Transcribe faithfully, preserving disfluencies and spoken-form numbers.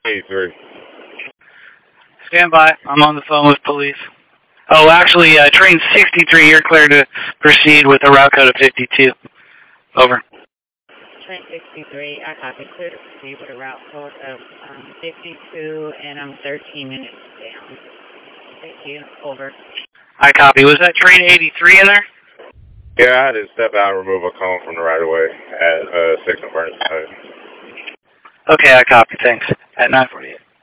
eighty-three. Stand by. I'm on the phone with police. Oh, actually, uh, train sixty-three, you're clear to proceed with a route code of fifty-two. Over. Train sixty-three, I copy. Clear to proceed with a route code of um, fifty-two, and I'm thirteen minutes down. Thank you. Over. I copy. Was that train eighty-three in there? Yeah, I had to step out and remove a cone from the right-of-way at uh, six and Furnace. Okay, I copy. Thanks. At nine forty-eight.